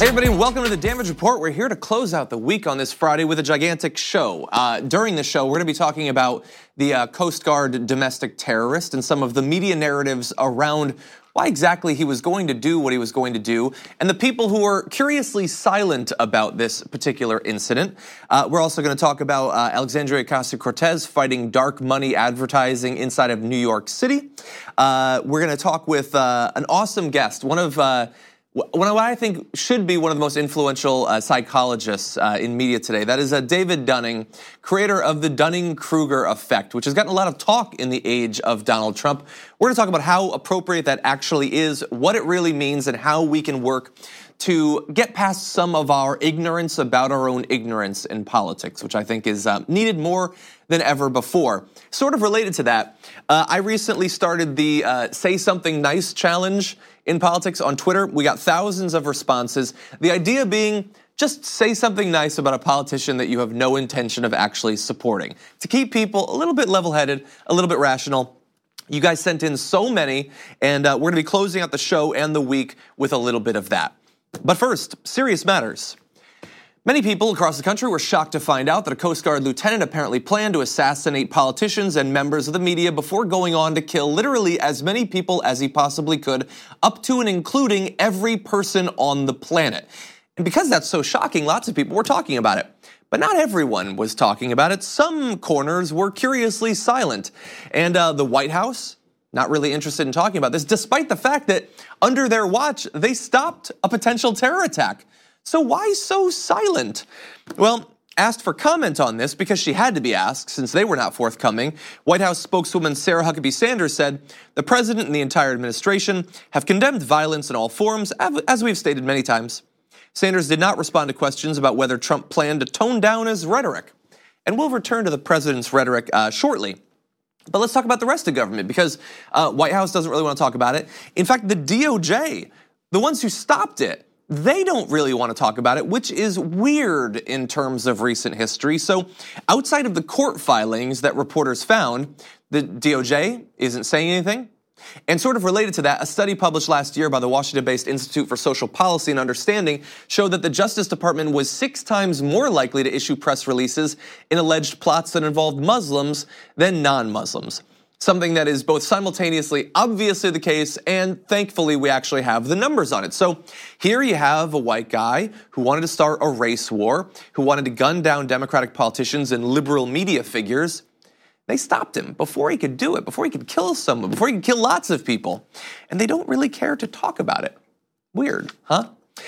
Hey everybody, welcome to the Damage Report. We're here to close out the week on this Friday with a gigantic show. During the show, we're going to be talking about the Coast Guard domestic terrorist and some of the media narratives around why exactly he was going to do what he was going to do, and the people who were curiously silent about this particular incident. We're also going to talk about Alexandria Ocasio-Cortez fighting dark money advertising inside of New York City. We're going to talk with an awesome guest, one of what I think should be one of the most influential psychologists in media today. That is David Dunning, creator of the Dunning-Kruger effect, which has gotten a lot of talk in the age of Donald Trump. We're going to talk about how appropriate that actually is, what it really means, and how we can work to get past some of our ignorance about our own ignorance in politics, which I think is needed more than ever before. Sort of related to that, I recently started the Say Something Nice challenge in politics on Twitter. We got thousands of responses. The idea being, just say something nice about a politician that you have no intention of actually supporting, to keep people a little bit level-headed, a little bit rational. You guys sent in so many, and we're going to be closing out the show and the week with a little bit of that. But first, serious matters. Many people across the country were shocked to find out that a Coast Guard lieutenant apparently planned to assassinate politicians and members of the media before going on to kill literally as many people as he possibly could, up to and including every person on the planet. And because that's so shocking, lots of people were talking about it. But not everyone was talking about it. Some corners were curiously silent. And the White House, not really interested in talking about this, despite the fact that under their watch, they stopped a potential terror attack. So why so silent? Well, asked for comment on this because she had to be asked since they were not forthcoming, White House spokeswoman Sarah Huckabee Sanders said, "The president and the entire administration have condemned violence in all forms, as we've stated many times." Sanders did not respond to questions about whether Trump planned to tone down his rhetoric. And we'll return to the president's rhetoric shortly. But let's talk about the rest of government because White House doesn't really want to talk about it. In fact, the DOJ, the ones who stopped it, they don't really want to talk about it, which is weird in terms of recent history. So outside of the court filings that reporters found, the DOJ isn't saying anything. And sort of related to that, a study published last year by the Washington-based Institute for Social Policy and Understanding showed that the Justice Department was 6 times more likely to issue press releases in alleged plots that involved Muslims than non-Muslims. Something that is both simultaneously obviously the case and thankfully we actually have the numbers on it. So here you have a white guy who wanted to start a race war, who wanted to gun down Democratic politicians and liberal media figures. They stopped him before he could do it, before he could kill someone, before he could kill lots of people. And they don't really care to talk about it. Weird, huh?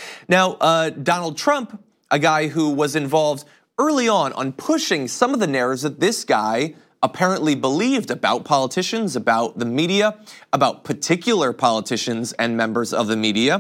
Now, Donald Trump, a guy who was involved early on pushing some of the narratives that this guy apparently believed about politicians, about the media, about particular politicians and members of the media.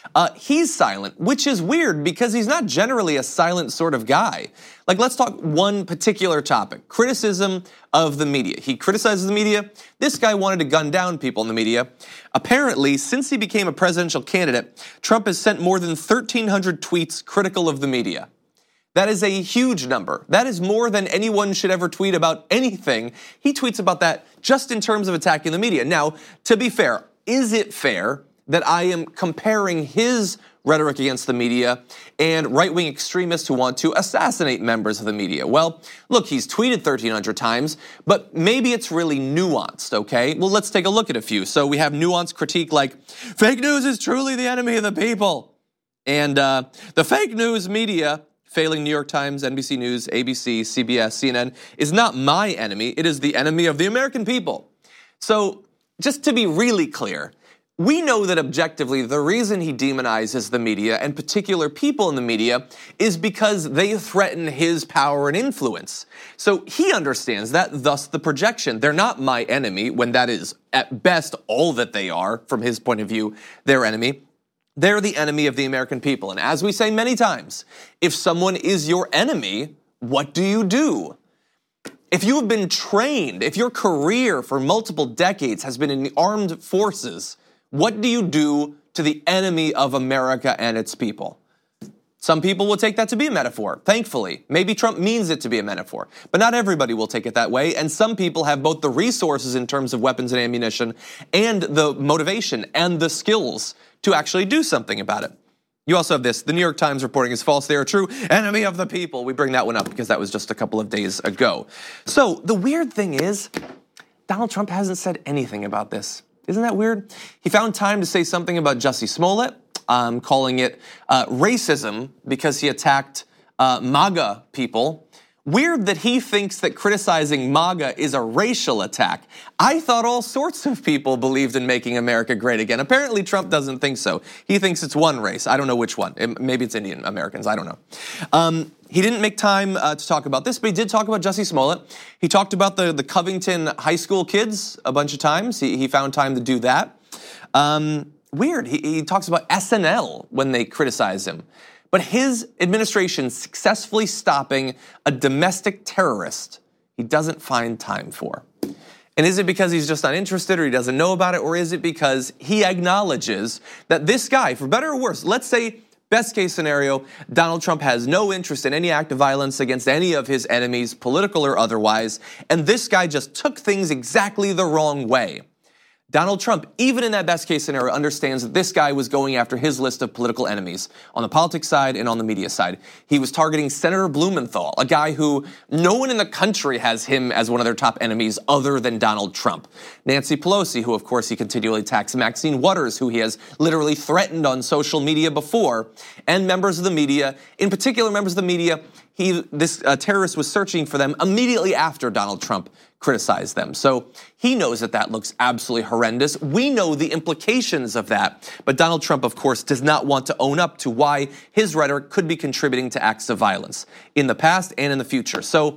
He's silent, which is weird because he's not generally a silent sort of guy. Like, let's talk one particular topic, criticism of the media. He criticizes the media. This guy wanted to gun down people in the media. Apparently, since he became a presidential candidate, Trump has sent more than 1,300 tweets critical of the media. That is a huge number. That is more than anyone should ever tweet about anything. He tweets about that just in terms of attacking the media. Now, to be fair, is it fair that I am comparing his rhetoric against the media and right-wing extremists who want to assassinate members of the media? Well, look, he's tweeted 1,300 times, but maybe it's really nuanced, okay? Well, let's take a look at a few. So we have nuanced critique like, fake news is truly the enemy of the people. And the fake news media, failing New York Times, NBC News, ABC, CBS, CNN, is not my enemy. It is the enemy of the American people. So just to be really clear, we know that objectively the reason he demonizes the media and particular people in the media is because they threaten his power and influence. So he understands that, thus the projection. They're not my enemy when that is at best all that they are from his point of view, their enemy. They're the enemy of the American people. And as we say many times, if someone is your enemy, what do you do? If you have been trained, if your career for multiple decades has been in the armed forces, what do you do to the enemy of America and its people? Some people will take that to be a metaphor, thankfully. Maybe Trump means it to be a metaphor, but not everybody will take it that way. And some people have both the resources in terms of weapons and ammunition and the motivation and the skills to actually do something about it. You also have this, the New York Times reporting is false, they are true enemy of the people. We bring that one up because that was just a couple of days ago. So the weird thing is, Donald Trump hasn't said anything about this. Isn't that weird? He found time to say something about Jussie Smollett, calling it racism because he attacked MAGA people. Weird that he thinks that criticizing MAGA is a racial attack. I thought all sorts of people believed in making America great again. Apparently Trump doesn't think so. He thinks it's one race. I don't know which one. Maybe it's Indian Americans. I don't know. He didn't make time to talk about this, but he did talk about Jussie Smollett. He talked about the Covington high school kids a bunch of times. He found time to do that. Weird. He talks about SNL when they criticize him. But his administration successfully stopping a domestic terrorist, he doesn't find time for. And is it because he's just not interested or he doesn't know about it? Or is it because he acknowledges that this guy, for better or worse, let's say best case scenario, Donald Trump has no interest in any act of violence against any of his enemies, political or otherwise, and this guy just took things exactly the wrong way. Donald Trump, even in that best case scenario, understands that this guy was going after his list of political enemies on the politics side and on the media side. He was targeting Senator Blumenthal, a guy who no one in the country has him as one of their top enemies other than Donald Trump. Nancy Pelosi, who of course he continually attacks, Maxine Waters, who he has literally threatened on social media before, and members of the media, in particular members of the media. This terrorist was searching for them immediately after Donald Trump criticized them. So he knows that that looks absolutely horrendous. We know the implications of that. But Donald Trump, of course, does not want to own up to why his rhetoric could be contributing to acts of violence in the past and in the future. So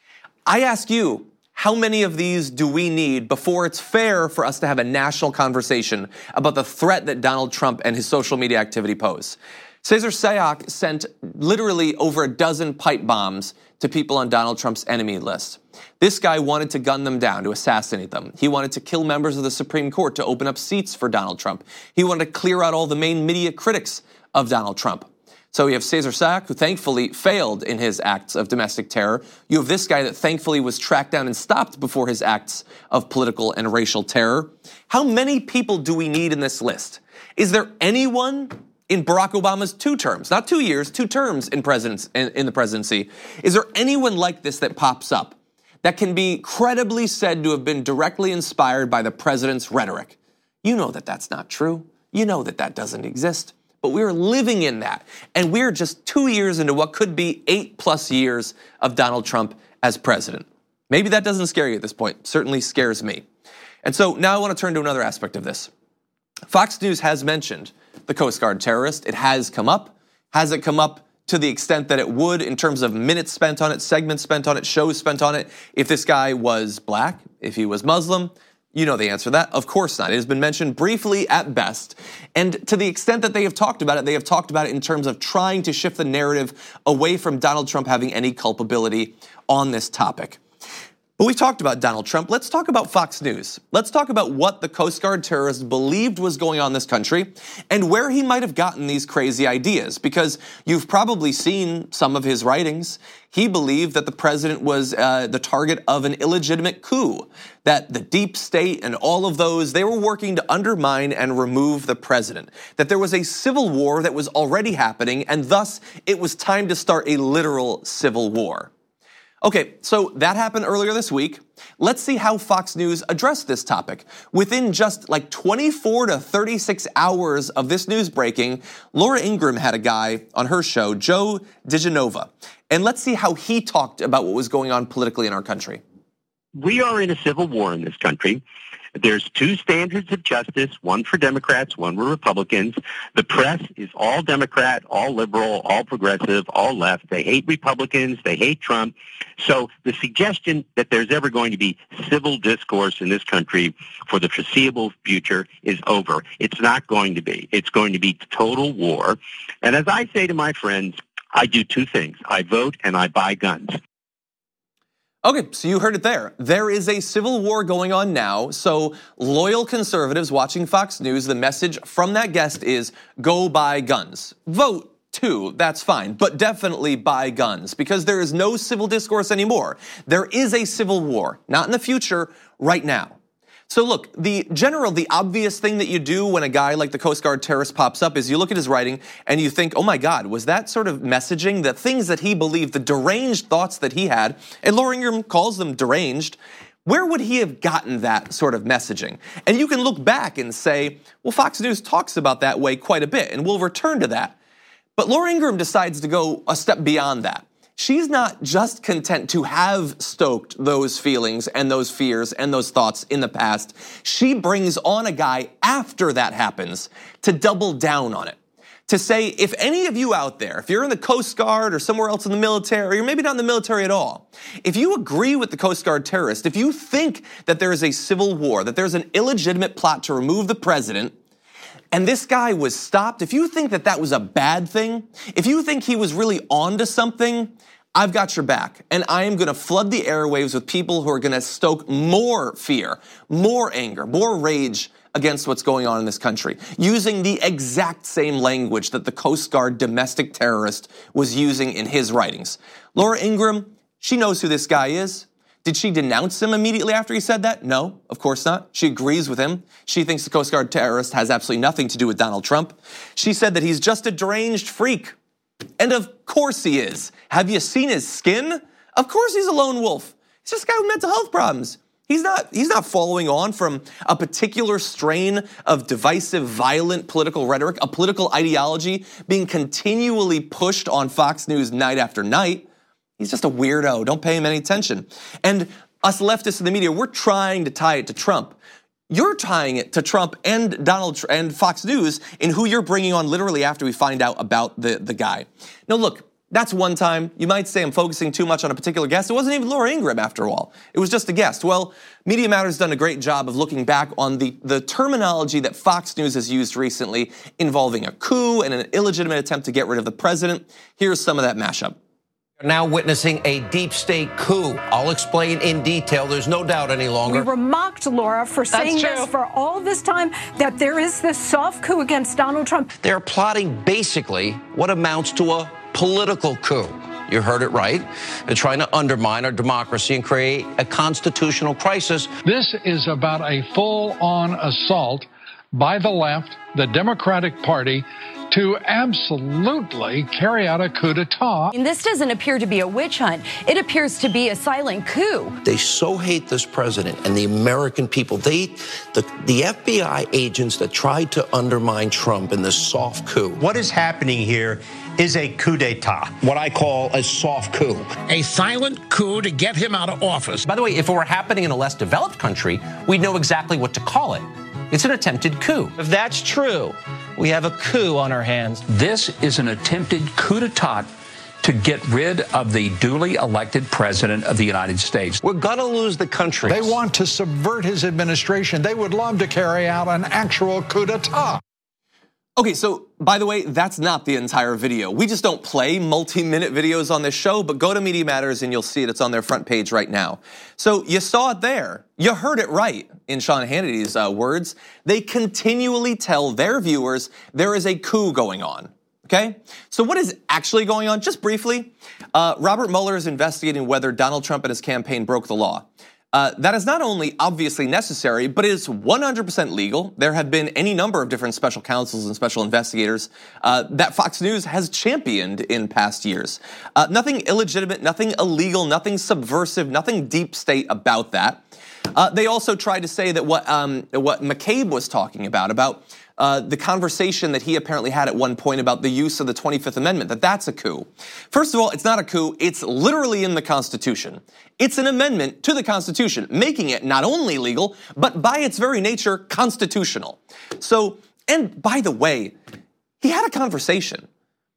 I ask you, how many of these do we need before it's fair for us to have a national conversation about the threat that Donald Trump and his social media activity pose? Cesar Sayoc sent literally over a dozen pipe bombs to people on Donald Trump's enemy list. This guy wanted to gun them down, to assassinate them. He wanted to kill members of the Supreme Court to open up seats for Donald Trump. He wanted to clear out all the main media critics of Donald Trump. So you have Cesar Sayoc, who thankfully failed in his acts of domestic terror. You have this guy that thankfully was tracked down and stopped before his acts of political and racial terror. How many people do we need in this list? Is there anyone in Barack Obama's 2 terms, not 2 years, 2 terms in the presidency, is there anyone like this that pops up that can be credibly said to have been directly inspired by the president's rhetoric? You know that that's not true. You know that that doesn't exist. But we're living in that. And we're just 2 years into what could be 8+ years of Donald Trump as president. Maybe that doesn't scare you at this point. It certainly scares me. And so now I want to turn to another aspect of this. Fox News has mentioned the Coast Guard terrorist. It has come up. Has it come up to the extent that it would in terms of minutes spent on it, segments spent on it, shows spent on it, if this guy was black, if he was Muslim? You know the answer to that. Of course not. It has been mentioned briefly at best. And to the extent that they have talked about it, they have talked about it in terms of trying to shift the narrative away from Donald Trump having any culpability on this topic. But we've talked about Donald Trump. Let's talk about Fox News. Let's talk about what the Coast Guard terrorist believed was going on in this country and where he might have gotten these crazy ideas, because you've probably seen some of his writings. He believed that the president was the target of an illegitimate coup, that the deep state and all of those, they were working to undermine and remove the president, that there was a civil war that was already happening, and thus it was time to start a literal civil war. Okay, so that happened earlier this week. Let's see how Fox News addressed this topic. Within just like 24 to 36 hours of this news breaking, Laura Ingraham had a guy on her show, Joe DiGenova. And let's see how he talked about what was going on politically in our country. We are in a civil war in this country. There's 2 standards of justice, one for Democrats, one for Republicans. The press is all Democrat, all liberal, all progressive, all left. They hate Republicans. They hate Trump. So the suggestion that there's ever going to be civil discourse in this country for the foreseeable future is over. It's not going to be. It's going to be total war. And as I say to my friends, I do 2 things. I vote and I buy guns. Okay, so you heard it there. There is a civil war going on now. So loyal conservatives watching Fox News, the message from that guest is go buy guns. Vote too, that's fine, but definitely buy guns because there is no civil discourse anymore. There is a civil war, not in the future, right now. So look, the obvious thing that you do when a guy like the Coast Guard terrorist pops up is you look at his writing and you think, oh my God, was that sort of messaging, the things that he believed, the deranged thoughts that he had, and Laura Ingraham calls them deranged, where would he have gotten that sort of messaging? And you can look back and say, well, Fox News talks about that way quite a bit, and we'll return to that. But Laura Ingraham decides to go a step beyond that. She's not just content to have stoked those feelings and those fears and those thoughts in the past. She brings on a guy after that happens to double down on it. To say, if any of you out there, if you're in the Coast Guard or somewhere else in the military, or maybe not in the military at all, if you agree with the Coast Guard terrorist, if you think that there is a civil war, that there's an illegitimate plot to remove the president, and this guy was stopped, if you think that that was a bad thing, if you think he was really onto something, I've got your back. And I am gonna flood the airwaves with people who are gonna stoke more fear, more anger, more rage against what's going on in this country, using the exact same language that the Coast Guard domestic terrorist was using in his writings. Laura Ingraham, she knows who this guy is. Did she denounce him immediately after he said that? No, of course not. She agrees with him. She thinks the Coast Guard terrorist has absolutely nothing to do with Donald Trump. She said that he's just a deranged freak. And of course he is. Have you seen his skin? Of course he's a lone wolf. He's just a guy with mental health problems. He's not following on from a particular strain of divisive, violent political rhetoric, a political ideology being continually pushed on Fox News night after night. He's just a weirdo. Don't pay him any attention. And us leftists in the media, we're trying to tie it to Trump. You're tying it to Trump and and Fox News in who you're bringing on literally after we find out about the guy. Now look, that's one time. You might say I'm focusing too much on a particular guest. It wasn't even Laura Ingraham after all. It was just a guest. Well, Media Matters done a great job of looking back on the terminology that Fox News has used recently involving a coup and an illegitimate attempt to get rid of the president. Here's some of that mashup. Now witnessing a deep state coup. I'll explain in detail. There's no doubt any longer. We were mocked, Laura, for saying this for all this time, that there is this soft coup against Donald Trump. They're plotting basically what amounts to a political coup. You heard it right. They're trying to undermine our democracy and create a constitutional crisis. This is about a full-on assault by the left, the Democratic Party, to absolutely carry out a coup d'etat. And this doesn't appear to be a witch hunt. It appears to be a silent coup. They so hate this president and the American people. The FBI agents that tried to undermine Trump in this soft coup. What is happening here is a coup d'etat. What I call a soft coup. A silent coup to get him out of office. By the way, if it were happening in a less developed country, we'd know exactly what to call it. It's an attempted coup. If that's true, we have a coup on our hands. This is an attempted coup d'etat to get rid of the duly elected president of the United States. We're gonna lose the country. They want to subvert his administration. They would love to carry out an actual coup d'etat. Okay, so by the way, that's not the entire video. We just don't play multi-minute videos on this show, but go to Media Matters and you'll see it. It's on their front page right now. So you saw it there. You heard it right in Sean Hannity's words. They continually tell their viewers there is a coup going on. Okay? So what is actually going on? Just briefly, Robert Mueller is investigating whether Donald Trump and his campaign broke the law. That is not only obviously necessary, but it is 100% legal. There have been any number of different special counsels and special investigators that Fox News has championed in past years. Nothing illegitimate, nothing illegal, nothing subversive, nothing deep state about that. They also tried to say that what McCabe was talking about the conversation that he apparently had at one point about the use of the 25th Amendment, that's a coup. First of all, it's not a coup, it's literally in the Constitution. It's an amendment to the Constitution, making it not only legal, but by its very nature, constitutional. So, and by the way, he had a conversation.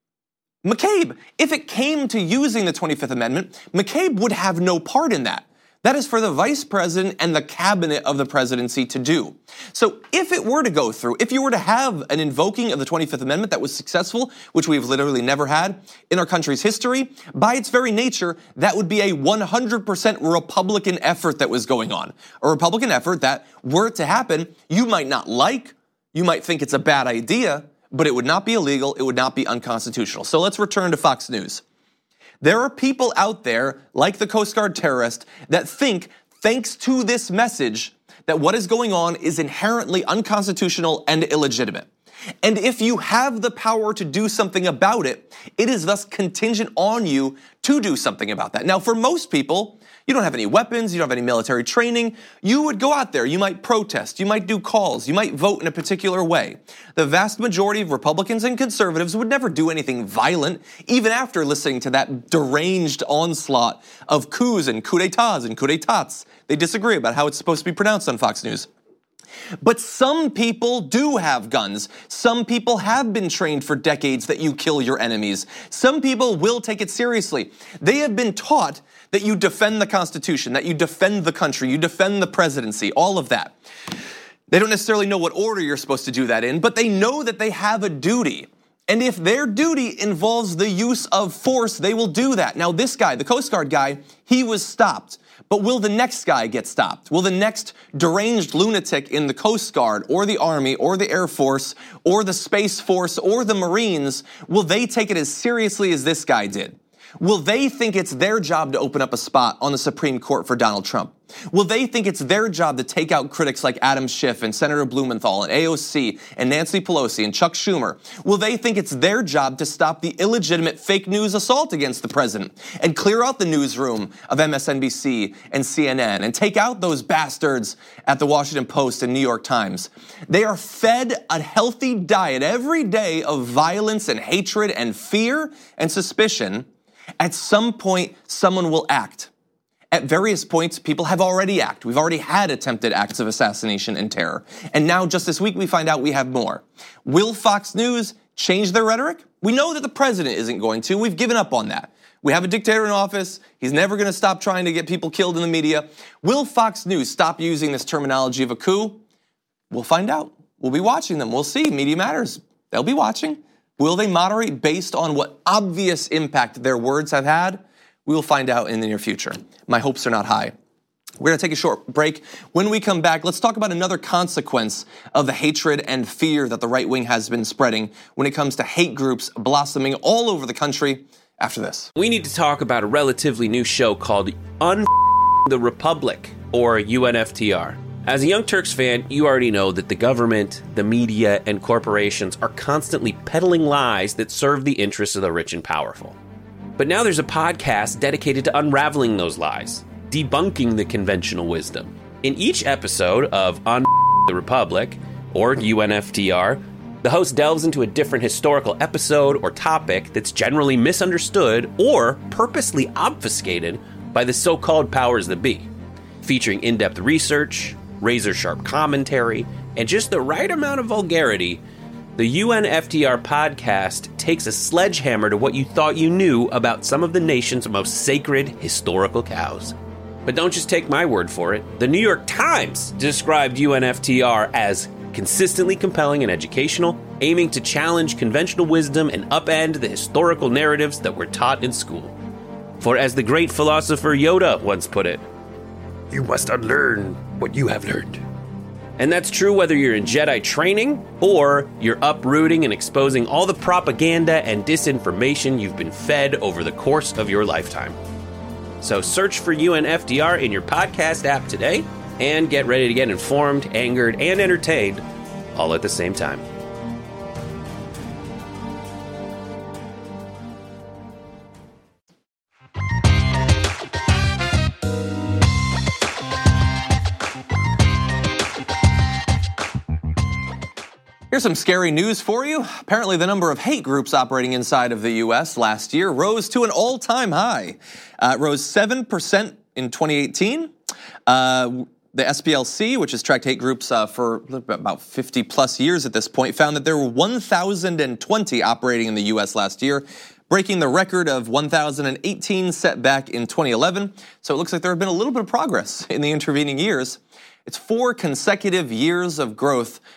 McCabe, if it came to using the 25th Amendment, McCabe would have no part in that. That is for the vice president and the cabinet of the presidency to do. So if it were to go through, if you were to have an invoking of the 25th Amendment that was successful, which we've literally never had in our country's history, by its very nature, that would be a 100% Republican effort that was going on. A Republican effort that, were it to happen, you might not like, you might think it's a bad idea, but it would not be illegal, it would not be unconstitutional. So let's return to Fox News. There are people out there, like the Coast Guard terrorist, that think thanks to this message that what is going on is inherently unconstitutional and illegitimate. And if you have the power to do something about it, it is thus contingent on you to do something about that. Now, for most people, you don't have any weapons, you don't have any military training. You would go out there, you might protest, you might do calls, you might vote in a particular way. The vast majority of Republicans and conservatives would never do anything violent, even after listening to that deranged onslaught of coups and coups d'etats and coups d'etats. They disagree about how it's supposed to be pronounced on Fox News. But some people do have guns. Some people have been trained for decades that you kill your enemies. Some people will take it seriously. They have been taught that you defend the Constitution, that you defend the country, you defend the presidency, all of that. They don't necessarily know what order you're supposed to do that in, but they know that they have a duty. And if their duty involves the use of force, they will do that. Now, this guy, the Coast Guard guy, he was stopped. But will the next guy get stopped? Will the next deranged lunatic in the Coast Guard or the Army or the Air Force or the Space Force or the Marines, will they take it as seriously as this guy did? Will they think it's their job to open up a spot on the Supreme Court for Donald Trump? Will they think it's their job to take out critics like Adam Schiff and Senator Blumenthal and AOC and Nancy Pelosi and Chuck Schumer? Will they think it's their job to stop the illegitimate fake news assault against the president and clear out the newsroom of MSNBC and CNN and take out those bastards at the Washington Post and New York Times? They are fed a healthy diet every day of violence and hatred and fear and suspicion. At some point, someone will act. At various points, people have already acted. We've already had attempted acts of assassination and terror. And now, just this week, we find out we have more. Will Fox News change their rhetoric? We know that the president isn't going to. We've given up on that. We have a dictator in office. He's never going to stop trying to get people killed in the media. Will Fox News stop using this terminology of a coup? We'll find out. We'll be watching them. We'll see. Media matters. They'll be watching. Will they moderate based on what obvious impact their words have had? We will find out in the near future. My hopes are not high. We're going to take a short break. When we come back, let's talk about another consequence of the hatred and fear that the right wing has been spreading when it comes to hate groups blossoming all over the country after this. We need to talk about a relatively new show called the Republic, or UNFTR. As a Young Turks fan, you already know that the government, the media, and corporations are constantly peddling lies that serve the interests of the rich and powerful. But now there's a podcast dedicated to unraveling those lies, debunking the conventional wisdom. In each episode of On the Republic, or UNFTR, the host delves into a different historical episode or topic that's generally misunderstood or purposely obfuscated by the so-called powers that be, featuring in-depth research, razor-sharp commentary, and just the right amount of vulgarity. The UNFTR podcast takes a sledgehammer to what you thought you knew about some of the nation's most sacred historical cows. But don't just take my word for it. The New York Times described UNFTR as consistently compelling and educational, aiming to challenge conventional wisdom and upend the historical narratives that were taught in school. For as the great philosopher Yoda once put it, "You must unlearn what you have learned." And that's true whether you're in Jedi training or you're uprooting and exposing all the propaganda and disinformation you've been fed over the course of your lifetime. So search for UNFTR in your podcast app today and get ready to get informed, angered, and entertained all at the same time. Here's some scary news for you. Apparently, the number of hate groups operating inside of the U.S. last year rose to an all-time high. It rose 7% in 2018. The SPLC, which has tracked hate groups for about 50 plus years at this point, found that there were 1,020 operating in the U.S. last year, breaking the record of 1,018 set back in 2011. So it looks like there have been a little bit of progress in the intervening years. It's 4 consecutive years of growth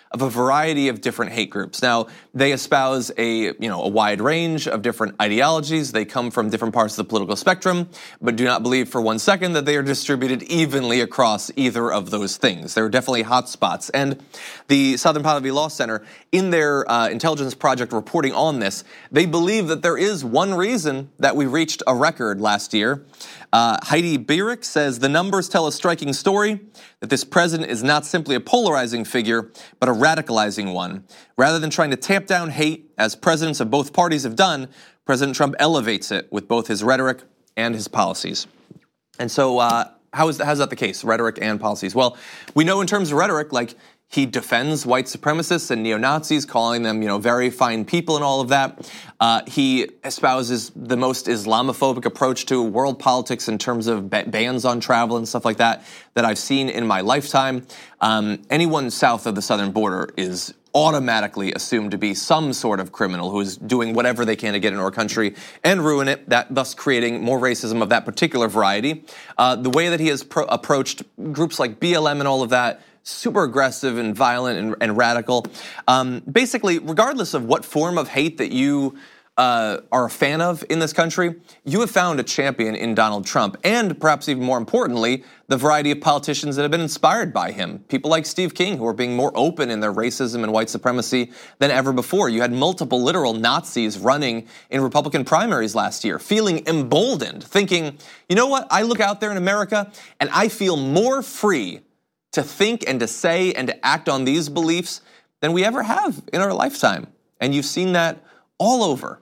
of a variety of different hate groups. Now, they espouse a wide range of different ideologies. They come from different parts of the political spectrum, but do not believe for 1 second that they are distributed evenly across either of those things. There are definitely hot spots. And the Southern Poverty Law Center, in their intelligence project reporting on this, they believe that there is one reason that we reached a record last year. Heidi Beirich says the numbers tell a striking story, that this president is not simply a polarizing figure, but a radicalizing one. Rather than trying to tamp down hate, as presidents of both parties have done, President Trump elevates it with both his rhetoric and his policies. And so how's that the case, rhetoric and policies? Well, we know in terms of rhetoric, like, he defends white supremacists and neo-Nazis, calling them, very fine people and all of that. He espouses the most Islamophobic approach to world politics in terms of bans on travel and stuff like that I've seen in my lifetime. Anyone south of the southern border is automatically assumed to be some sort of criminal who is doing whatever they can to get into our country and ruin it, thus creating more racism of that particular variety. The way that he has approached groups like BLM and all of that, super aggressive and violent and radical. Basically, regardless of what form of hate that you are a fan of in this country, you have found a champion in Donald Trump, and perhaps even more importantly, the variety of politicians that have been inspired by him. People like Steve King, who are being more open in their racism and white supremacy than ever before. You had multiple literal Nazis running in Republican primaries last year, feeling emboldened, thinking, you know what, I look out there in America and I feel more free to think and to say and to act on these beliefs than we ever have in our lifetime. And you've seen that all over.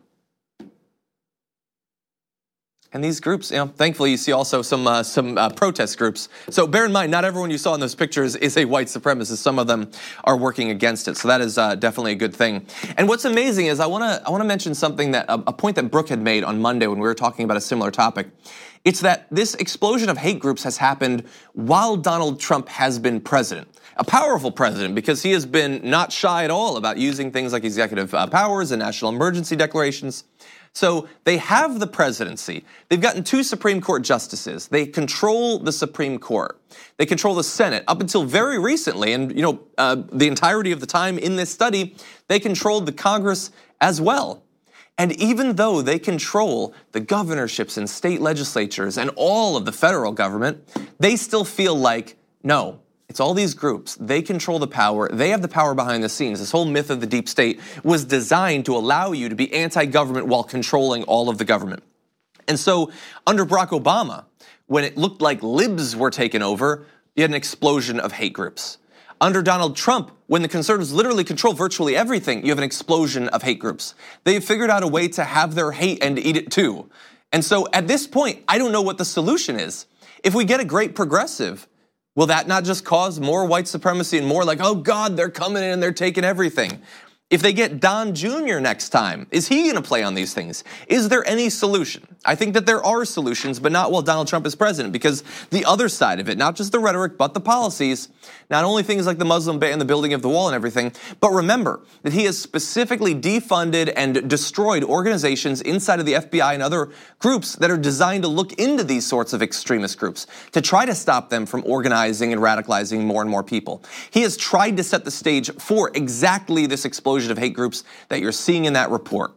And these groups, thankfully you see also some protest groups. So bear in mind, not everyone you saw in those pictures is a white supremacist. Some of them are working against it. So that is definitely a good thing. And what's amazing is I want to mention something that a point that Brooke had made on Monday when we were talking about a similar topic. It's that this explosion of hate groups has happened while Donald Trump has been president. A powerful president, because he has been not shy at all about using things like executive powers and national emergency declarations. So they have the presidency. They've gotten 2 Supreme Court justices. They control the Supreme Court. They control the Senate. Up until very recently, and the entirety of the time in this study, they controlled the Congress as well. And even though they control the governorships and state legislatures and all of the federal government, they still feel like, no, it's all these groups. They control the power. They have the power behind the scenes. This whole myth of the deep state was designed to allow you to be anti-government while controlling all of the government. And so under Barack Obama, when it looked like libs were taken over, you had an explosion of hate groups. Under Donald Trump, when the conservatives literally control virtually everything, you have an explosion of hate groups. They've figured out a way to have their hate and eat it too. And so at this point, I don't know what the solution is. If we get a great progressive, will that not just cause more white supremacy and more like, oh God, they're coming in and they're taking everything? If they get Don Jr. next time, is he gonna play on these things? Is there any solution? I think that there are solutions, but not while Donald Trump is president, because the other side of it, not just the rhetoric, but the policies, not only things like the Muslim ban, the building of the wall and everything, but remember that he has specifically defunded and destroyed organizations inside of the FBI and other groups that are designed to look into these sorts of extremist groups, to try to stop them from organizing and radicalizing more and more people. He has tried to set the stage for exactly this explosion of hate groups that you're seeing in that report.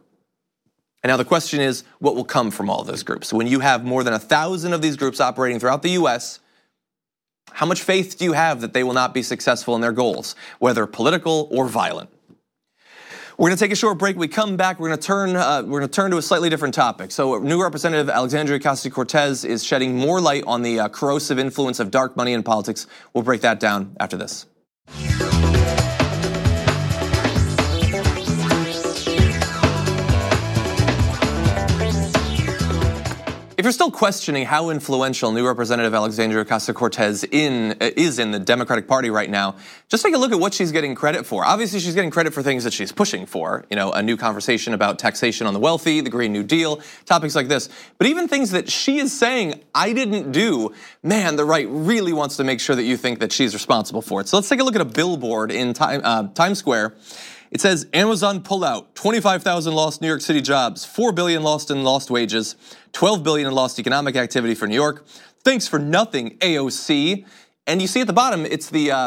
And now the question is, what will come from all of those groups? When you have more than 1,000 of these groups operating throughout the US, how much faith do you have that they will not be successful in their goals, whether political or violent? We're going to take a short break. We come back. We're going to turn to a slightly different topic. So, new Representative Alexandria Ocasio-Cortez is shedding more light on the corrosive influence of dark money in politics. We'll break that down after this. If you're still questioning how influential new Representative Alexandria Ocasio-Cortez is in the Democratic Party right now, just take a look at what she's getting credit for. Obviously, she's getting credit for things that she's pushing for, a new conversation about taxation on the wealthy, the Green New Deal, topics like this. But even things that she is saying, I didn't do, man, the right really wants to make sure that you think that she's responsible for it. So let's take a look at a billboard in Times Square. It says, Amazon pullout, 25,000 lost New York City jobs, 4 billion lost in lost wages, 12 billion in lost economic activity for New York. Thanks for nothing, AOC. And you see at the bottom, it's the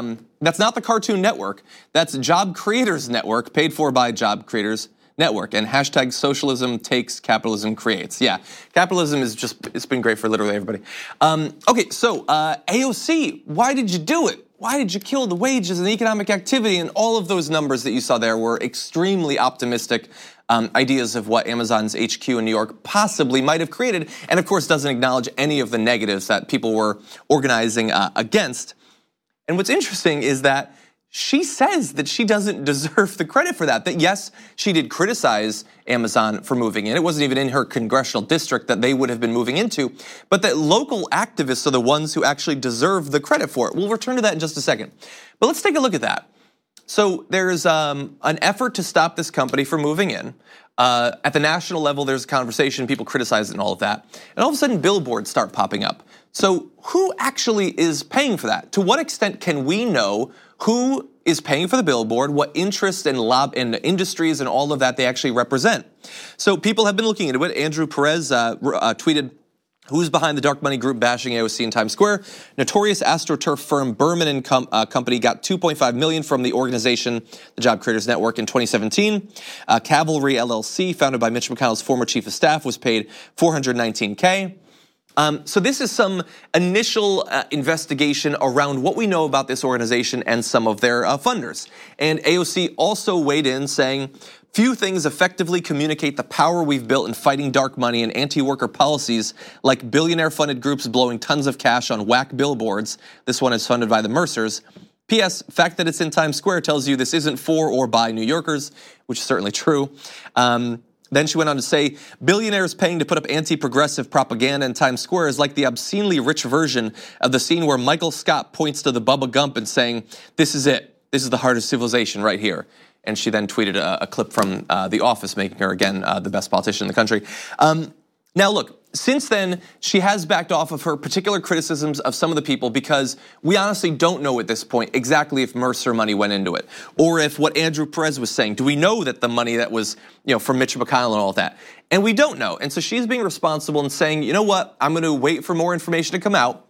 That's not the Cartoon Network. That's Job Creators Network, paid for by Job Creators Network, and hashtag socialism takes, capitalism creates. Yeah, capitalism is it's been great for literally everybody. Okay, so AOC, why did you do it? Why did you kill the wages and the economic activity? And all of those numbers that you saw there were extremely optimistic ideas of what Amazon's HQ in New York possibly might have created, and of course doesn't acknowledge any of the negatives that people were organizing against. And what's interesting is that she says that she doesn't deserve the credit for that. That yes, she did criticize Amazon for moving in. It wasn't even in her congressional district that they would have been moving into, but that local activists are the ones who actually deserve the credit for it. We'll return to that in just a second. But let's take a look at that. So there's an effort to stop this company from moving in. At the national level, there's a conversation, people criticize it and all of that. And all of a sudden, billboards start popping up. So who actually is paying for that? To what extent can we know who is paying for the billboard, what interests and industries and all of that they actually represent? So people have been looking into it. Andrew Perez tweeted, who's behind the dark money group bashing AOC in Times Square? Notorious AstroTurf firm Berman & Company got $2.5 million from the organization, the Job Creators Network, in 2017. Cavalry LLC, founded by Mitch McConnell's former chief of staff, was paid $419K. So this is some initial investigation around what we know about this organization and some of their funders. And AOC also weighed in saying, few things effectively communicate the power we've built in fighting dark money and anti-worker policies like billionaire-funded groups blowing tons of cash on whack billboards. This one is funded by the Mercers. P.S. fact that it's in Times Square tells you this isn't for or by New Yorkers, which is certainly true. Then she went on to say, billionaires paying to put up anti-progressive propaganda in Times Square is like the obscenely rich version of the scene where Michael Scott points to the Bubba Gump and saying, this is it. This is the heart of civilization right here. And she then tweeted a clip from The Office, making her, again, the best politician in the country. Now, look, since then, she has backed off of her particular criticisms of some of the people because we honestly don't know at this point exactly if Mercer money went into it or if what Andrew Perez was saying. Do we know that the money that was, from Mitch McConnell and all of that? And we don't know. And so she's being responsible and saying, you know what, I'm going to wait for more information to come out.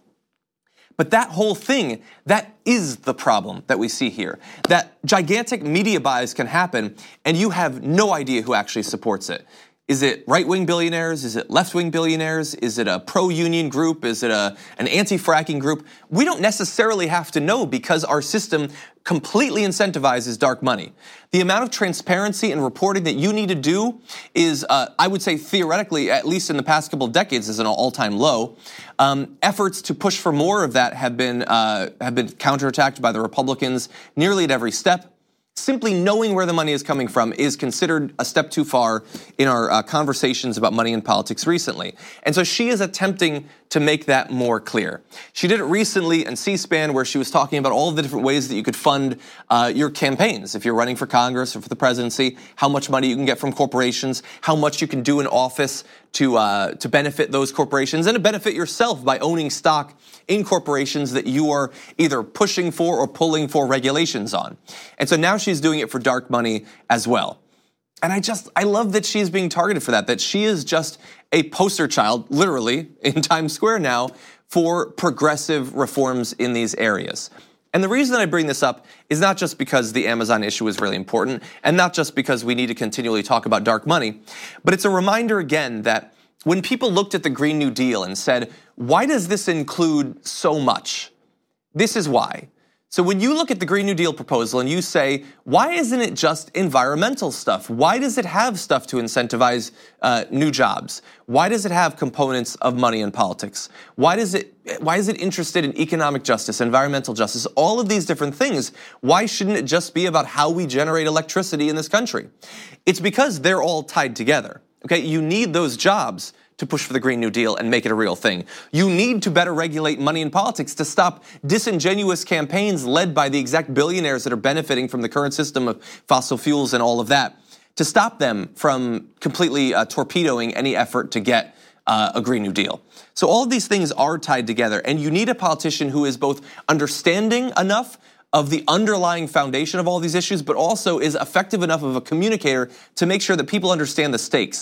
But that whole thing, that is the problem that we see here. That gigantic media buys can happen and you have no idea who actually supports it. Is it right-wing billionaires? Is it left-wing billionaires? Is it a pro-union group? Is it an anti-fracking group? We don't necessarily have to know because our system completely incentivizes dark money. The amount of transparency and reporting that you need to do is, I would say theoretically, at least in the past couple of decades, is an all-time low. Efforts to push for more of that have been counterattacked by the Republicans nearly at every step. Simply knowing where the money is coming from is considered a step too far in our conversations about money and politics recently. And so she is attempting to make that more clear. She did it recently in C-SPAN where she was talking about all of the different ways that you could fund your campaigns. If you're running for Congress or for the presidency, how much money you can get from corporations, how much you can do in office to benefit those corporations and to benefit yourself by owning stock in corporations that you are either pushing for or pulling for regulations on. And so now she's doing it for dark money as well. And I love that she's being targeted for that she is just a poster child, literally, in Times Square now for progressive reforms in these areas. And the reason that I bring this up is not just because the Amazon issue is really important and not just because we need to continually talk about dark money, but it's a reminder again that when people looked at the Green New Deal and said, why does this include so much? This is why. So when you look at the Green New Deal proposal and you say, why isn't it just environmental stuff? Why does it have stuff to incentivize new jobs? Why does it have components of money and politics? Why is it interested in economic justice, environmental justice, all of these different things? Why shouldn't it just be about how we generate electricity in this country? It's because they're all tied together. Okay, you need those jobs to push for the Green New Deal and make it a real thing. You need to better regulate money in politics to stop disingenuous campaigns led by the exact billionaires that are benefiting from the current system of fossil fuels and all of that, to stop them from completely torpedoing any effort to get a Green New Deal. So all of these things are tied together, and you need a politician who is both understanding enough of the underlying foundation of all these issues, but also is effective enough of a communicator to make sure that people understand the stakes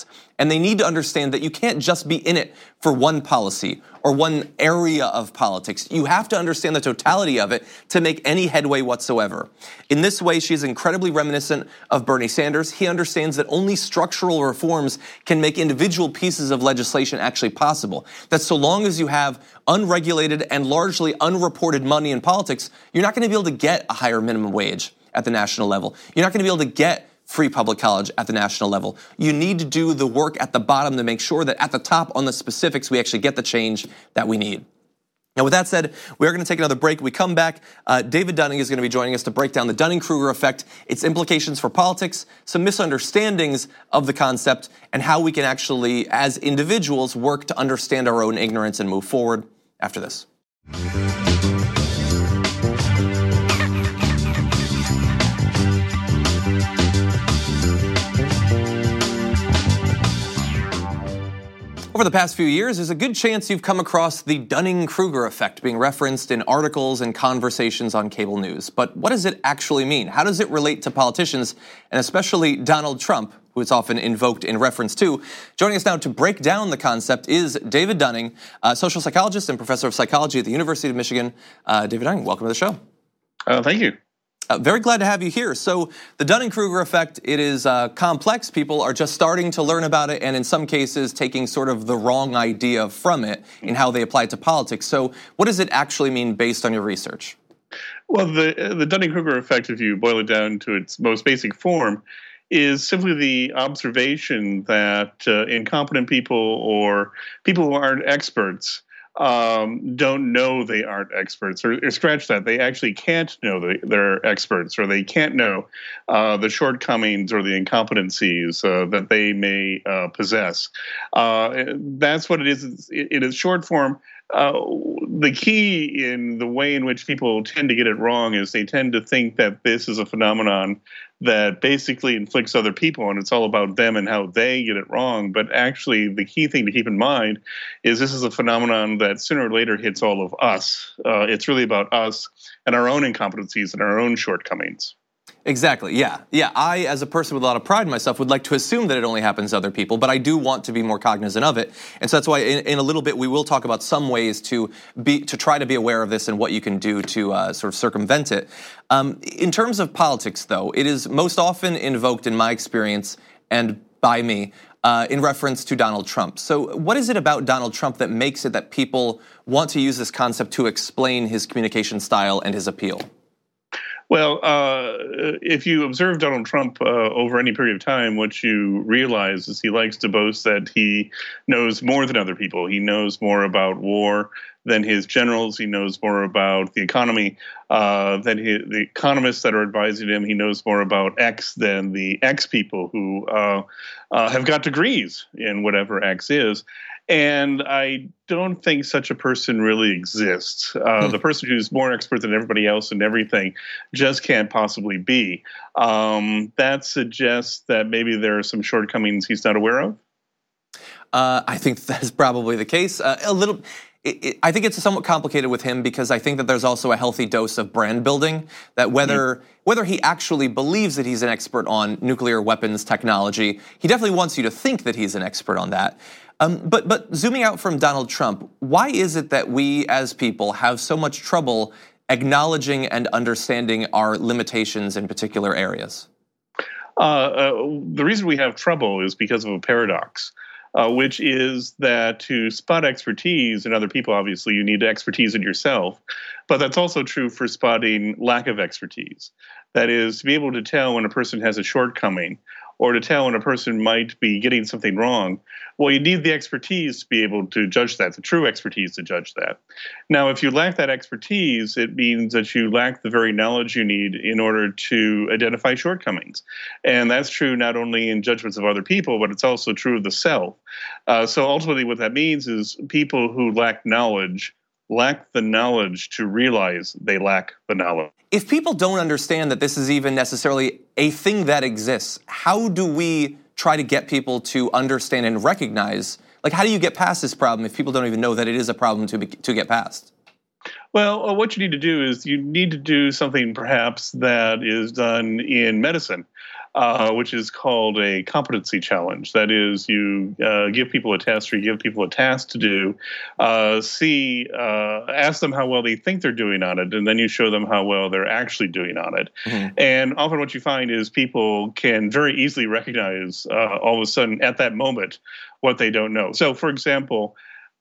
And they need to understand that you can't just be in it for one policy or one area of politics. You have to understand the totality of it to make any headway whatsoever. In this way, she is incredibly reminiscent of Bernie Sanders. He understands that only structural reforms can make individual pieces of legislation actually possible. That so long as you have unregulated and largely unreported money in politics, you're not going to be able to get a higher minimum wage at the national level. You're not going to be able to get free public college at the national level. You need to do the work at the bottom to make sure that at the top on the specifics, we actually get the change that we need. Now, with that said, we're going to take another break. When we come back, David Dunning is going to be joining us to break down the Dunning-Kruger effect, its implications for politics, some misunderstandings of the concept, and how we can actually, as individuals, work to understand our own ignorance and move forward after this. Over the past few years, there's a good chance you've come across the Dunning-Kruger effect being referenced in articles and conversations on cable news. But what does it actually mean? How does it relate to politicians, and especially Donald Trump, who it's often invoked in reference to? Joining us now to break down the concept is David Dunning, social psychologist and professor of psychology at the University of Michigan. David Dunning, welcome to the show. Thank you. Very glad to have you here. So the Dunning-Kruger effect, it is complex. People are just starting to learn about it, and in some cases taking sort of the wrong idea from it in how they apply it to politics. So what does it actually mean based on your research? Well, the Dunning-Kruger effect, if you boil it down to its most basic form, is simply the observation that incompetent people or people who aren't experts don't know they aren't experts, or scratch that, they actually can't know they're experts, or they can't know the shortcomings or the incompetencies that they may possess. That's what it is. In its short form, the key in the way in which people tend to get it wrong is they tend to think that this is a phenomenon that basically inflicts other people, and it's all about them and how they get it wrong. But actually, the key thing to keep in mind is this is a phenomenon that sooner or later hits all of us. It's really about us and our own incompetencies and our own shortcomings. Exactly, yeah. I, as a person with a lot of pride in myself, would like to assume that it only happens to other people, but I do want to be more cognizant of it. And so that's why in a little bit we will talk about some ways to try to be aware of this and what you can do to sort of circumvent it. In terms of politics, though, it is most often invoked in my experience and by me in reference to Donald Trump. So what is it about Donald Trump that makes it that people want to use this concept to explain his communication style and his appeal? Well, if you observe Donald Trump over any period of time, what you realize is he likes to boast that he knows more than other people. He knows more about war than his generals. He knows more about the economy than the economists that are advising him. He knows more about X than the X people who have got degrees in whatever X is. And I don't think such a person really exists. The person who's more expert than everybody else in everything just can't possibly be. That suggests that maybe there are some shortcomings he's not aware of. I think that's probably the case. I think it's somewhat complicated with him because I think that there's also a healthy dose of brand building, that whether he actually believes that he's an expert on nuclear weapons technology, he definitely wants you to think that he's an expert on that. But zooming out from Donald Trump, why is it that we as people have so much trouble acknowledging and understanding our limitations in particular areas? The reason we have trouble is because of a paradox. Which is that to spot expertise in other people, obviously, you need expertise in yourself. But that's also true for spotting lack of expertise. That is, to be able to tell when a person has a shortcoming or to tell when a person might be getting something wrong, well, you need the expertise to be able to judge that, the true expertise to judge that. Now, if you lack that expertise, it means that you lack the very knowledge you need in order to identify shortcomings. And that's true not only in judgments of other people, but it's also true of the self. So ultimately what that means is people who lack the knowledge to realize they lack the knowledge. If people don't understand that this is even necessarily a thing that exists, how do we try to get people to understand and recognize, like, how do you get past this problem if people don't even know that it is a problem to get past? Well, what you need to do is you need to do something perhaps that is done in medicine. which is called a competency challenge. That is, you give people a test or you give people a task to do, ask them how well they think they're doing on it, and then you show them how well they're actually doing on it. Mm-hmm. And often what you find is people can very easily recognize all of a sudden at that moment what they don't know. So, for example,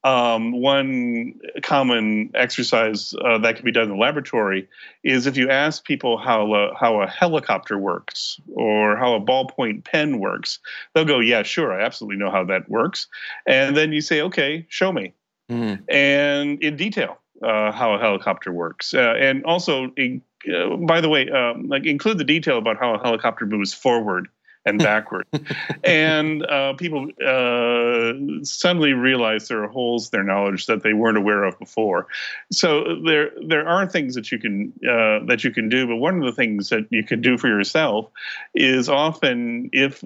one common exercise that can be done in the laboratory is if you ask people how a helicopter works or how a ballpoint pen works, they'll go, yeah, sure, I absolutely know how that works. And then you say, okay, show me. Mm-hmm. And in detail how a helicopter works. And also, by the way, include the detail about how a helicopter moves forward and backward. And people suddenly realize there are holes in their knowledge that they weren't aware of before. So there are things that you can do, but one of the things that you can do for yourself is often if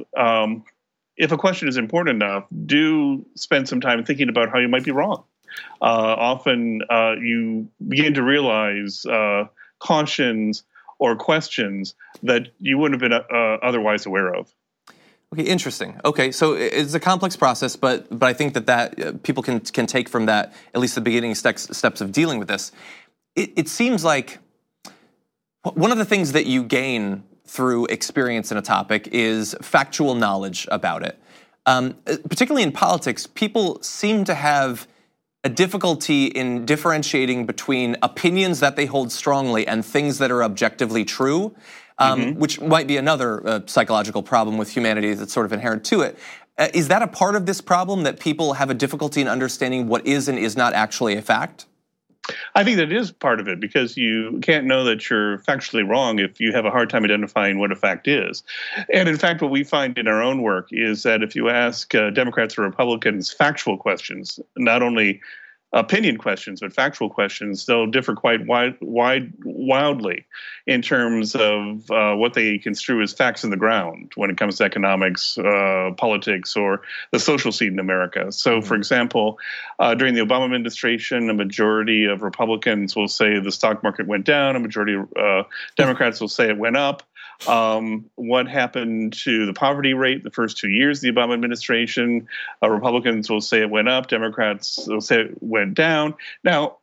a question is important enough, do spend some time thinking about how you might be wrong. Often you begin to realize cautions or questions that you wouldn't have been otherwise aware of. Okay, interesting. Okay, so it's a complex process, but I think that people can take from that at least the beginning steps of dealing with this. It seems like one of the things that you gain through experience in a topic is factual knowledge about it. Particularly in politics, people seem to have a difficulty in differentiating between opinions that they hold strongly and things that are objectively true, which might be another psychological problem with humanity that's sort of inherent to it. Is that a part of this problem, that people have a difficulty in understanding what is and is not actually a fact? I think that is part of it, because you can't know that you're factually wrong if you have a hard time identifying what a fact is. And in fact, what we find in our own work is that if you ask Democrats or Republicans factual questions, not only opinion questions, but factual questions, they'll differ quite wildly in terms of what they construe as facts on the ground when it comes to economics, politics, or the social scene in America. So, for example, during the Obama administration, a majority of Republicans will say the stock market went down. A majority of Democrats will say it went up. What happened to the poverty rate the first 2 years of the Obama administration? Republicans will say it went up. Democrats will say it went down. Now,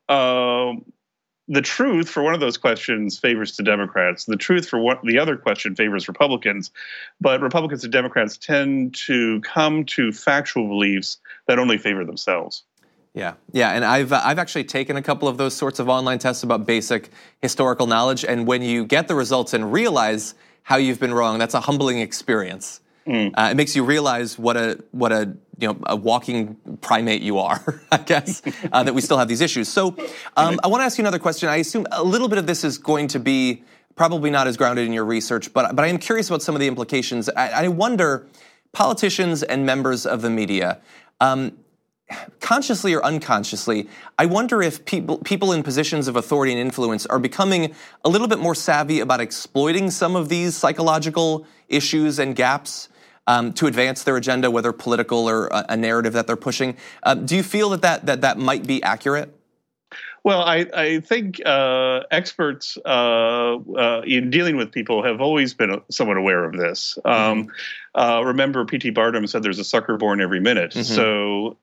the truth for one of those questions favors the Democrats. The truth for the other question favors Republicans. But Republicans and Democrats tend to come to factual beliefs that only favor themselves. Yeah, and I've actually taken a couple of those sorts of online tests about basic historical knowledge, and when you get the results and realize how you've been wrong, that's a humbling experience. It makes you realize what a walking primate you are, I guess, that we still have these issues. So I want to ask you another question. I assume a little bit of this is going to be probably not as grounded in your research, but I am curious about some of the implications. I wonder, politicians and members of the media, consciously or unconsciously, I wonder if people in positions of authority and influence are becoming a little bit more savvy about exploiting some of these psychological issues and gaps to advance their agenda, whether political or a narrative that they're pushing. Do you feel that might be accurate? Well, I think experts in dealing with people have always been somewhat aware of this. Remember, P.T. Barnum said there's a sucker born every minute. So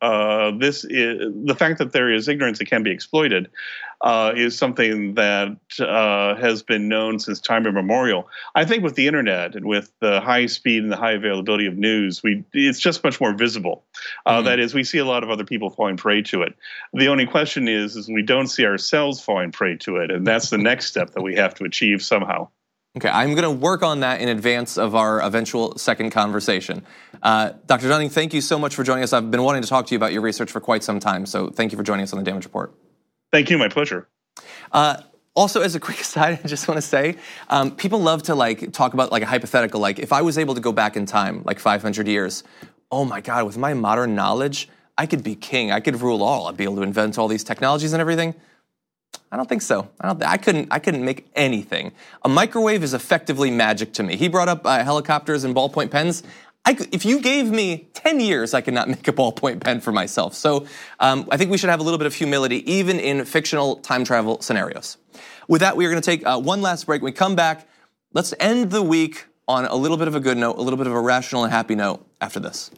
the fact that there is ignorance that can be exploited is something that has been known since time immemorial. I think with the internet and with the high speed and the high availability of news, it's just much more visible. That is, we see a lot of other people falling prey to it. The only question is we don't see ourselves falling prey to it, and that's the next step that we have to achieve somehow. Okay, I'm going to work on that in advance of our eventual second conversation. Dr. Dunning, thank you so much for joining us. I've been wanting to talk to you about your research for quite some time, so thank you for joining us on the Damage Report. Thank you, my pleasure. Also, as a quick aside, I just want to say, people love to talk about a hypothetical, if I was able to go back in time, 500 years, oh my God, with my modern knowledge, I could be king, I could rule all, I'd be able to invent all these technologies and everything. I don't think so. I couldn't make anything. A microwave is effectively magic to me. He brought up helicopters and ballpoint pens. If you gave me 10 years, I could not make a ballpoint pen for myself. So I think we should have a little bit of humility, even in fictional time travel scenarios. With that, we are going to take one last break. When we come back, let's end the week on a little bit of a good note, a little bit of a rational and happy note after this.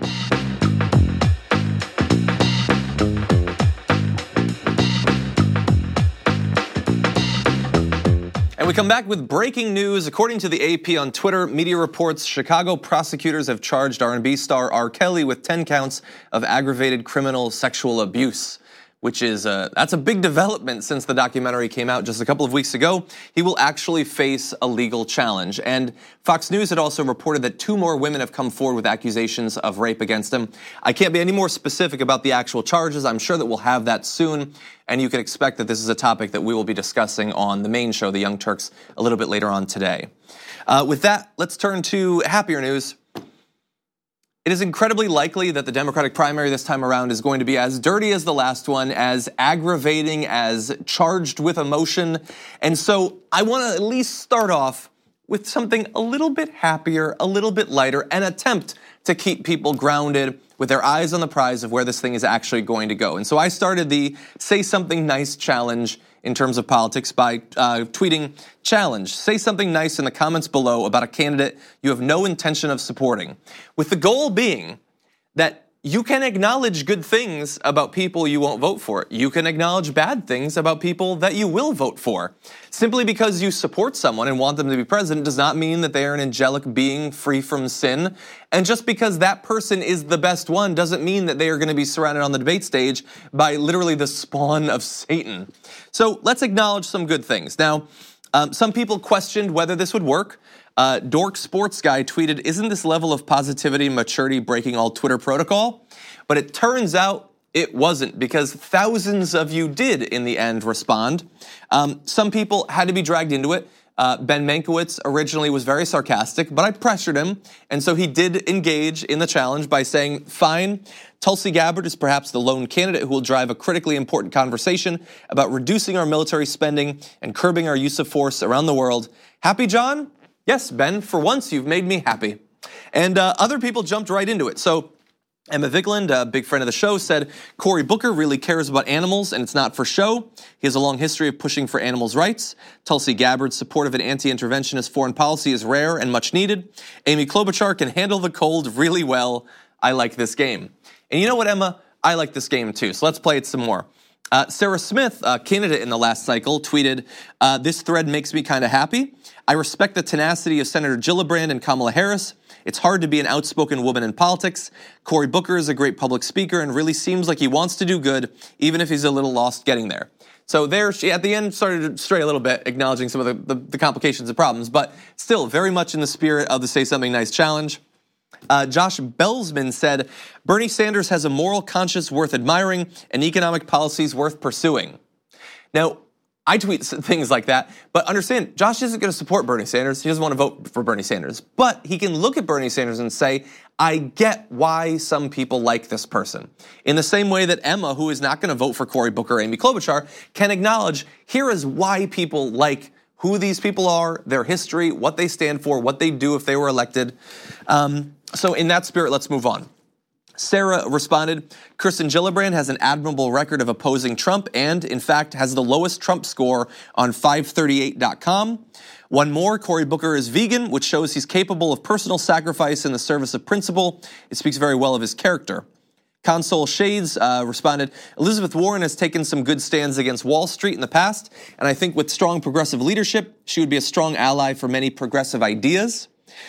And we come back with breaking news. According to the AP on Twitter, media reports Chicago prosecutors have charged R&B star R. Kelly with 10 counts of aggravated criminal sexual abuse, which is that's a big development since the documentary came out just a couple of weeks ago. He will actually face a legal challenge. And Fox News had also reported that 2 more women have come forward with accusations of rape against him. I can't be any more specific about the actual charges. I'm sure that we'll have that soon. And you can expect that this is a topic that we will be discussing on the main show, The Young Turks, a little bit later on today. With that, let's turn to happier news. It is incredibly likely that the Democratic primary this time around is going to be as dirty as the last one, as aggravating, as charged with emotion. And so I want to at least start off with something a little bit happier, a little bit lighter, and attempt to keep people grounded with their eyes on the prize of where this thing is actually going to go. And so I started the Say Something Nice challenge in terms of politics by tweeting, challenge, say something nice in the comments below about a candidate you have no intention of supporting, with the goal being that you can acknowledge good things about people you won't vote for. You can acknowledge bad things about people that you will vote for. Simply because you support someone and want them to be president does not mean that they are an angelic being free from sin. And just because that person is the best one doesn't mean that they are going to be surrounded on the debate stage by literally the spawn of Satan. So let's acknowledge some good things. Now, some people questioned whether this would work. Dork Sports Guy tweeted, "Isn't this level of positivity and maturity breaking all Twitter protocol?" But it turns out it wasn't, because thousands of you did in the end respond. Some people had to be dragged into it. Ben Mankiewicz originally was very sarcastic, but I pressured him, and so he did engage in the challenge by saying, fine, Tulsi Gabbard is perhaps the lone candidate who will drive a critically important conversation about reducing our military spending and curbing our use of force around the world. Happy, John? Yes, Ben, for once you've made me happy. And other people jumped right into it. So Emma Vigeland, a big friend of the show, said Cory Booker really cares about animals and it's not for show. He has a long history of pushing for animals' rights. Tulsi Gabbard's support of an anti-interventionist foreign policy is rare and much needed. Amy Klobuchar can handle the cold really well. I like this game. And you know what, Emma? I like this game too. So let's play it some more. Sarah Smith, a candidate in the last cycle, tweeted, this thread makes me kind of happy. I respect the tenacity of Senator Gillibrand and Kamala Harris. It's hard to be an outspoken woman in politics. Cory Booker is a great public speaker and really seems like he wants to do good, even if he's a little lost getting there. So there, she at the end started to stray a little bit, acknowledging some of the complications and problems, but still very much in the spirit of the Say Something Nice challenge. Josh Belsman said, Bernie Sanders has a moral conscience worth admiring and economic policies worth pursuing. Now, I tweet things like that, but understand, Josh isn't going to support Bernie Sanders. He doesn't want to vote for Bernie Sanders. But he can look at Bernie Sanders and say, I get why some people like this person. In the same way that Emma, who is not going to vote for Cory Booker or Amy Klobuchar, can acknowledge, here is why people like who these people are, their history, what they stand for, what they'd do if they were elected. So in that spirit, let's move on. Sarah responded, Kirsten Gillibrand has an admirable record of opposing Trump and, in fact, has the lowest Trump score on 538.com. One more, Cory Booker is vegan, which shows he's capable of personal sacrifice in the service of principle. It speaks very well of his character. Console Shades responded, Elizabeth Warren has taken some good stands against Wall Street in the past, and I think with strong progressive leadership, she would be a strong ally for many progressive ideas.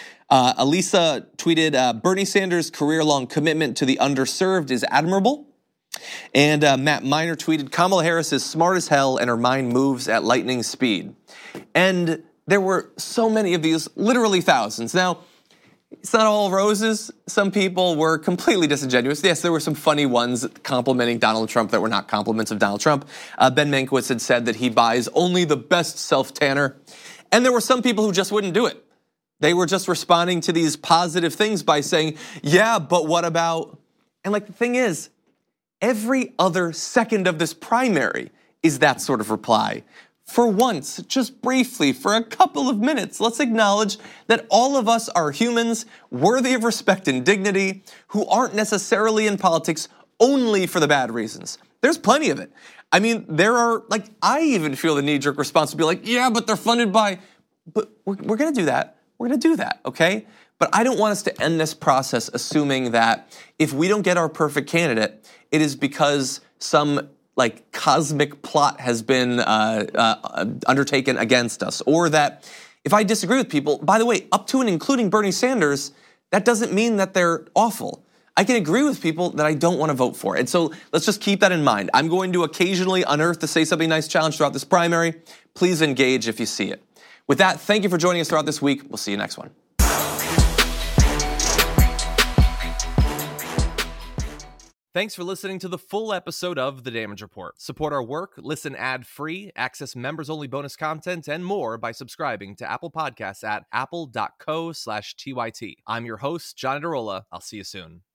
Elisa tweeted, Bernie Sanders' career-long commitment to the underserved is admirable. And Matt Miner tweeted, Kamala Harris is smart as hell and her mind moves at lightning speed. And there were so many of these, literally thousands. Now, it's not all roses. Some people were completely disingenuous. Yes, there were some funny ones complimenting Donald Trump that were not compliments of Donald Trump. Ben Mankiewicz had said that he buys only the best self-tanner. And there were some people who just wouldn't do it. They were just responding to these positive things by saying, yeah, but what about? And like the thing is, every other second of this primary is that sort of reply. For once, just briefly, for a couple of minutes, let's acknowledge that all of us are humans worthy of respect and dignity who aren't necessarily in politics only for the bad reasons. There's plenty of it. I mean, there are, I even feel the knee-jerk response to be like, yeah, but they're funded by, but we're going to do that. we're going to do that, okay? But I don't want us to end this process assuming that if we don't get our perfect candidate, it is because some like cosmic plot has been undertaken against us, or that if I disagree with people, by the way, up to and including Bernie Sanders, that doesn't mean that they're awful. I can agree with people that I don't want to vote for. And so let's just keep that in mind. I'm going to occasionally unearth the Say Something Nice challenge throughout this primary. Please engage if you see it. With that, thank you for joining us throughout this week. We'll see you next one. Thanks for listening to the full episode of The Damage Report. Support our work, listen ad-free, access members-only bonus content, and more by subscribing to Apple Podcasts at apple.co/TYT. I'm your host, John Adarola. I'll see you soon.